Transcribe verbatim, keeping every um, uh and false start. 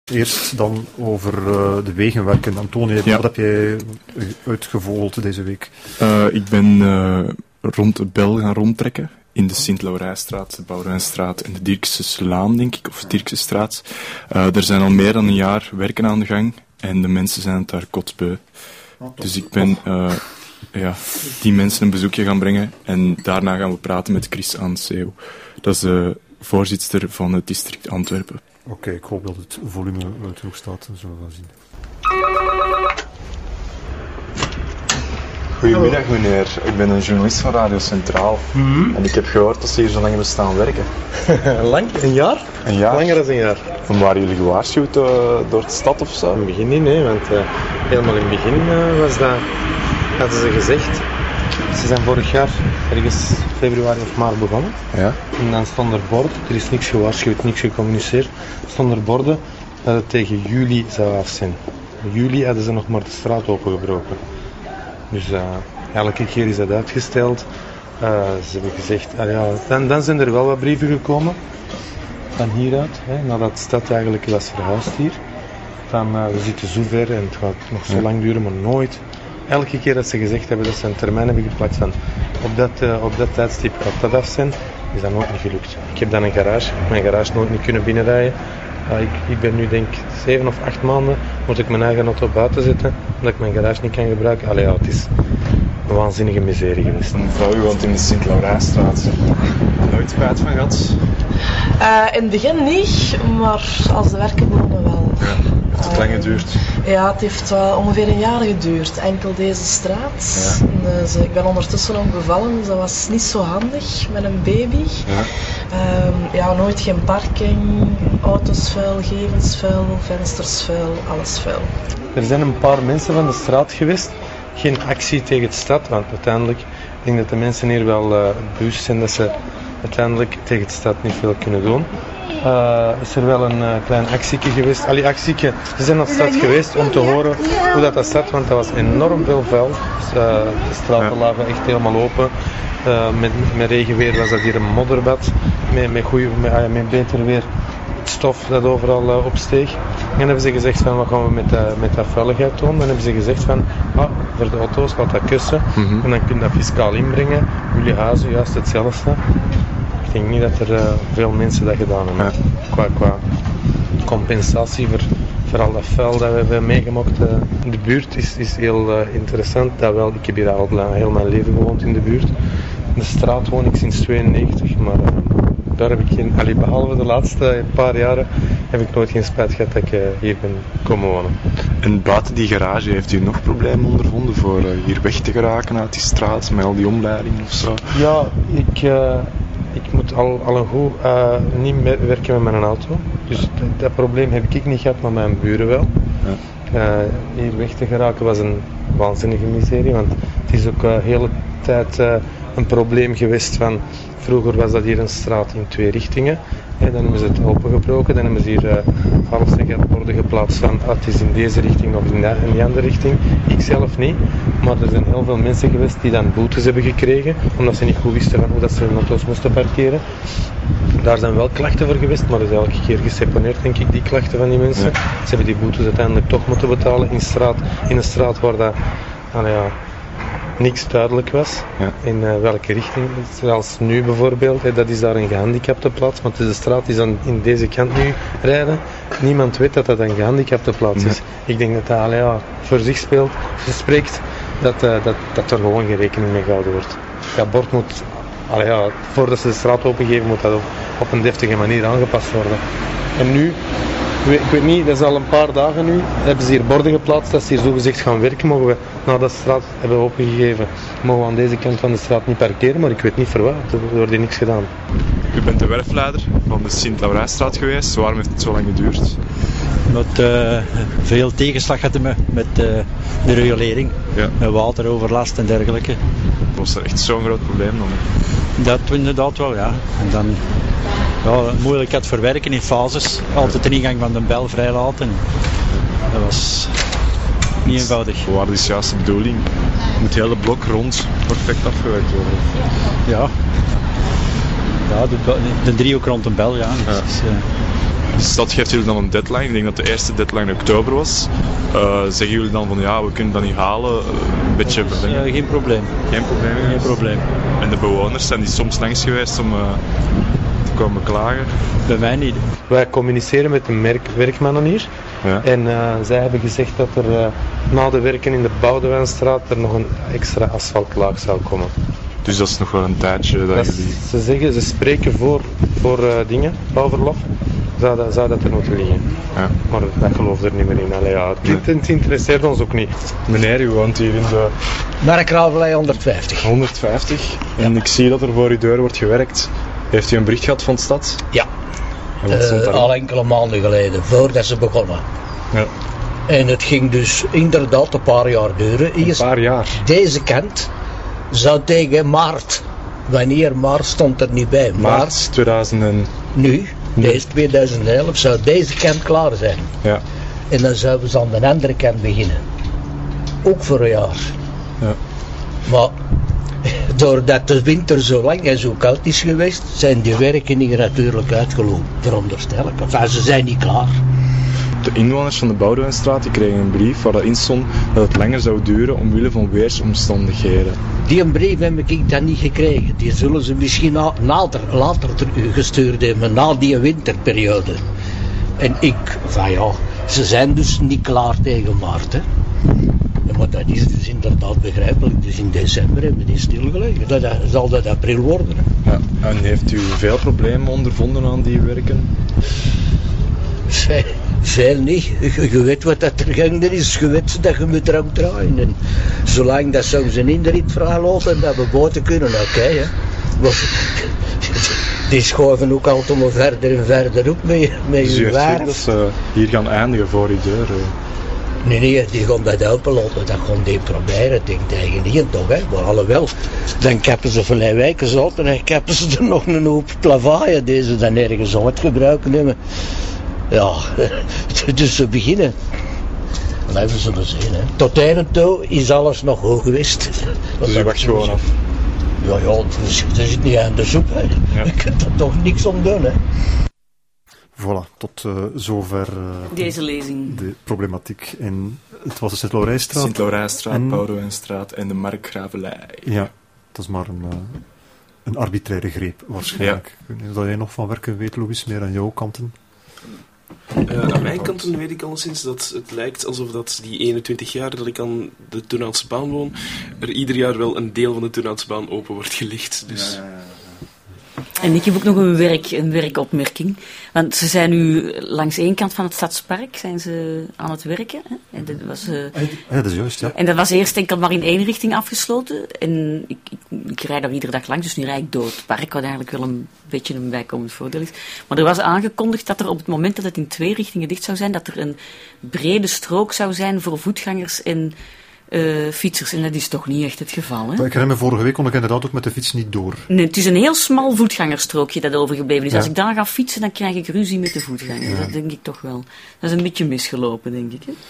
eerst dan over uh, de wegenwerken. Antonie, ja. Wat heb jij uitgevogeld deze week? Uh, ik ben uh, rond de Bel gaan rondtrekken. In de Sint-Laurijstraat, de Bouwrijnstraat en de Dirkseslaan, denk ik, of Dirksesstraat. Uh, er zijn al meer dan een jaar werken aan de gang en de mensen zijn het daar kotsbeu. Dus ik ben uh, ja, die mensen een bezoekje gaan brengen en daarna gaan we praten met Chris Anseeuw. Dat is de voorzitter van het district Antwerpen. Oké, okay, ik hoop dat het volume terug staat, dat zullen we wel zien. Goedemiddag meneer, ik ben een journalist van Radio Centraal mm-hmm. en ik heb gehoord dat ze hier zo lang hebben staan werken. Lang? Een jaar? Een jaar? Langer dan een jaar. Van waren jullie gewaarschuwd uh, door de stad of zo? In het begin niet, nee, want uh, helemaal in het begin uh, was dat, hadden ze gezegd, ze zijn vorig jaar ergens februari of maart begonnen. Ja. En dan stond er bord, er is niks gewaarschuwd, niks gecommuniceerd, stond er borden dat het tegen juli zou af zijn. In juli hadden ze nog maar de straat opengebroken. Dus uh, elke keer is dat uitgesteld. Uh, ze hebben gezegd, ah ja, dan, dan zijn er wel wat brieven gekomen van hieruit, hè, nadat de stad eigenlijk was verhuisd hier. Van uh, we zitten zo ver en het gaat nog zo lang duren, maar nooit. Elke keer dat ze gezegd hebben dat ze een termijn hebben geplakt van op dat, uh, op dat tijdstip gaat dat af zijn, is dat nooit niet gelukt. Ik heb dan een garage, ik heb mijn garage nooit niet kunnen binnenrijden. Uh, ik, ik ben nu denk zeven of acht maanden, moet ik mijn eigen auto buiten zetten, omdat ik mijn garage niet kan gebruiken. Allee ja, het is een waanzinnige miserie geweest. Een vrouw woont in de Sint-Laurijstraat. Nooit spijt van gehad? Uh, in het begin niet, maar als de werken begonnen wel. Ja, heeft het uh, lang geduurd? Ja, het heeft uh, ongeveer een jaar geduurd. Enkel deze straat. Ja. Dus, ik ben ondertussen ook bevallen, dus dat was niet zo handig met een baby. Ja, um, ja nooit geen parking, auto's vuil, gevels vuil, vensters vuil, alles vuil. Er zijn een paar mensen van de straat geweest. Geen actie tegen de stad, want uiteindelijk ik denk dat de mensen hier wel uh, bewust zijn dat ze uiteindelijk tegen de stad niet veel kunnen doen. Uh, is er wel een uh, klein actieke geweest. Allee, actieke. Ze zijn naar de stad geweest om te horen hoe dat, dat zat, want dat was enorm veel vuil. Dus, uh, de straten lagen echt helemaal open. Uh, met, met regenweer was dat hier een modderbad. Met, met, goeie, met, uh, met beter weer stof dat overal uh, opsteeg. En dan hebben ze gezegd van wat gaan we met, uh, met dat vuiligheid doen. Dan hebben ze gezegd van ah, voor de auto's laat dat kussen. Mm-hmm. En dan kun je dat fiscaal inbrengen. Jullie huizen juist hetzelfde. Ik denk niet dat er uh, veel mensen dat gedaan hebben. Ja. Qua, qua compensatie voor, voor al dat vuil dat we hebben meegemaakt uh, in de buurt is, is heel uh, interessant. Dat wel, ik heb hier al heel mijn leven gewoond in de buurt. In de straat woon ik sinds tweeënnegentig, maar uh, daar heb ik geen, allee, behalve de laatste paar jaren heb ik nooit geen spijt gehad dat ik uh, hier ben komen wonen. En buiten die garage, heeft u nog problemen ondervonden voor uh, hier weg te geraken uit die straat met al die omleidingen of zo? Ja, ik, uh, ik moet al, al een goed uh, niet meer werken met mijn auto. Dus dat, dat probleem heb ik niet gehad, maar mijn buren wel. Ja. Uh, hier weg te geraken was een waanzinnige miserie, want het is ook de uh, hele tijd uh, een probleem geweest van vroeger was dat hier een straat in twee richtingen. En dan hebben ze het opengebroken, dan hebben ze hier uh, alles borden geplaatst van ah, het is in deze richting of in, de, in die andere richting. Ik zelf niet, maar er zijn heel veel mensen geweest die dan boetes hebben gekregen, omdat ze niet goed wisten van hoe dat ze hun auto's moesten parkeren. Daar zijn wel klachten voor geweest, maar dat is elke keer geseponeerd, denk ik, die klachten van die mensen. Ja. Ze hebben die boetes uiteindelijk toch moeten betalen in, straat, in een straat waar dat, nou ja, niks duidelijk was, ja. in uh, welke richting. Zoals nu bijvoorbeeld, hè, dat is daar een gehandicapte plaats, want de straat is aan in deze kant nu rijden. Niemand weet dat dat een gehandicapte plaats is. Ja. Ik denk dat dat allee, ja, voor zich speelt, spreekt, dat, uh, dat, dat er gewoon geen rekening mee gehouden wordt. Dat bord moet, allee, ja, voordat ze de straat opengeven, moet dat op, op een deftige manier aangepast worden. En nu, ik weet niet, dat is al een paar dagen nu, hebben ze hier borden geplaatst dat ze hier zogezegd gaan werken. Mogen we, nadat de straat hebben opengegeven, mogen we aan deze kant van de straat niet parkeren, maar ik weet niet voor wat, er wordt hier niks gedaan. U bent de werfleider van de Sint-Laurijstraat geweest, waarom heeft het zo lang geduurd? Met uh, veel tegenslag hadden we met uh, de riolering, ja. met wateroverlast en dergelijke. Was er echt zo'n groot probleem dan? Dat inderdaad wel, ja. En dan ja, moeilijkheid voor werken in fases, altijd de ingang van de bel vrijlaten. Dat was niet eenvoudig. Wat is juist de bedoeling? Moet het hele blok rond perfect afgewerkt worden? Ja. Ja, de, de driehoek rond een bel, ja. ja. Dus, uh, De stad geeft jullie dan een deadline. Ik denk dat de eerste deadline oktober was. Uh, zeggen jullie dan van ja, we kunnen dat niet halen? Uh, een beetje verlengen? Uh, geen probleem. Geen probleem? Geen probleem. En de bewoners, zijn die soms langs geweest om uh, te komen klagen? Bij mij niet. Wij communiceren met de merk- werkmannen hier. Ja. En uh, zij hebben gezegd dat er uh, na de werken in de Boudewijnstraat er nog een extra asfaltlaag zou komen. Dus dat is nog wel een tijdje dat, Dat jullie... is, ze zeggen, ze spreken voor, voor uh, dingen, bouwverlof. Zou dat, zou dat er moeten liggen. Ja. Maar dat geloof er niet meer in. Allee, ja, het, het interesseert ons ook niet. Meneer, u woont hier in de Markravelij honderdvijftig. honderdvijftig. En ik zie dat er voor uw deur wordt gewerkt. Heeft u een bericht gehad van de stad? Ja, En wat stond uh, daarin? al enkele maanden geleden, voordat ze begonnen. Ja. En het ging dus inderdaad een paar jaar duren. Een Eerst paar jaar. deze kant zou tegen maart. Wanneer maart stond er niet bij. Maart tweeduizend en... Nu, deze tweeduizend elf, zou deze kant klaar zijn. Ja. En dan zouden ze aan de andere kant beginnen. Ook voor een jaar. Ja. Maar doordat de winter zo lang en zo koud is geweest, zijn die werken hier natuurlijk uitgelopen, veronderstel ik. Enfin, ze zijn niet klaar. De inwoners van de Boudewijnstraat die kregen een brief waar dat in stond dat het langer zou duren omwille van weersomstandigheden. Die een brief heb ik dan niet gekregen. Die zullen ze misschien na, nader, later ter- gestuurd hebben, na die winterperiode. En ik, van ja, ze zijn dus niet klaar tegen maart. Hè. Ja, maar dat is dus inderdaad begrijpelijk. Dus in december hebben die stilgelegen. Dat, dat, zal dat april worden. Hè. Ja. En heeft u veel problemen ondervonden aan die werken? Veel, veel niet. Je, je weet wat dat er gang er is. Je weet dat je moet erop draaien. En zolang dat ze een inrit vrijlaten dat we boten kunnen, oké. Okay, hè. Die schuiven ook altijd maar verder en verder op met, met Dus u je heeft gezegd werf. dat ze hier gaan eindigen voor uw deur? Hè? Nee, nee, die gaan dat openlaten. Dat gaan die proberen tegen tegen die toch, hè. Maar alhoewel, dan kappen ze van wijken zout en dan kappen ze er nog een hoop plavaaien die ze dan ergens uit gebruiken hebben. Ja, dus ze beginnen. Blijven ze maar zien, hè. Tot einde toe is alles nog hoog geweest. Dus u wacht gewoon af? Ja, ja, er zit niet aan de soep, hè. Ja. Je kunt er toch niks om doen, hè. Voilà, tot uh, zover uh, deze lezing. De problematiek. En het was de Sint-Laurijstraat. Sint-Laurijstraat, en... Boudewijnstraat en de Markgravelij. Ja, dat is maar een, uh, een arbitraire greep waarschijnlijk. Ja. Ik weet niet of jij nog van werken weet, Louis, meer aan jouw kanten. Uh, aan mijn kanten weet ik alleszins dat het lijkt alsof dat die eenentwintig jaar dat ik aan de Turnhoutse baan woon, er ieder jaar wel een deel van de Turnhoutse baan open wordt gelicht. Dus... Ja, ja, ja. En ik heb ook nog een, werk, een werkopmerking. Want ze zijn nu langs één kant van het Stadspark zijn ze aan het werken. Hè? En dat was, uh, ja, dat is juist, ja. En dat was eerst enkel maar in één richting afgesloten. En ik, ik, ik rijd daar iedere dag langs, dus nu rijd ik door het park, wat eigenlijk wel een beetje een bijkomend voordeel is. Maar er was aangekondigd dat er op het moment dat het in twee richtingen dicht zou zijn, dat er een brede strook zou zijn voor voetgangers en Uh, fietsers. En dat is toch niet echt het geval, hè? Ik herinner me, vorige week kon ik inderdaad ook met de fiets niet door. Nee, het is een heel smal voetgangerstrookje dat overgebleven is. Ja. Als ik dan ga fietsen, dan krijg ik ruzie met de voetganger. Ja. Dat denk ik toch wel. Dat is een beetje misgelopen, denk ik. Hè?